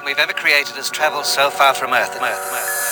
we've ever created has traveled so far from Earth.